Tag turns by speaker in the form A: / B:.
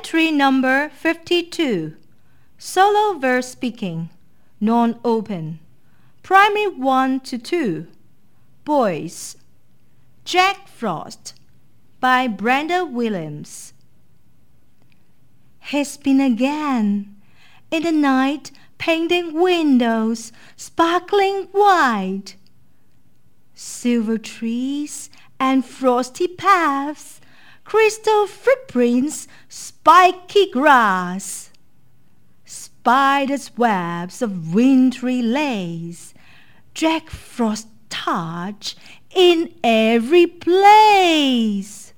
A: Poetry number 52. Solo verse speaking, non-open. Primary 1 to 2. Boys. Jack Frost by Brenda Williams. He's been again in the night, painting windows sparkling white. Silver trees and frosty paths, crystal footprints, spiky grass, spiders' webs of wintry lace, Jack Frost touch in every place.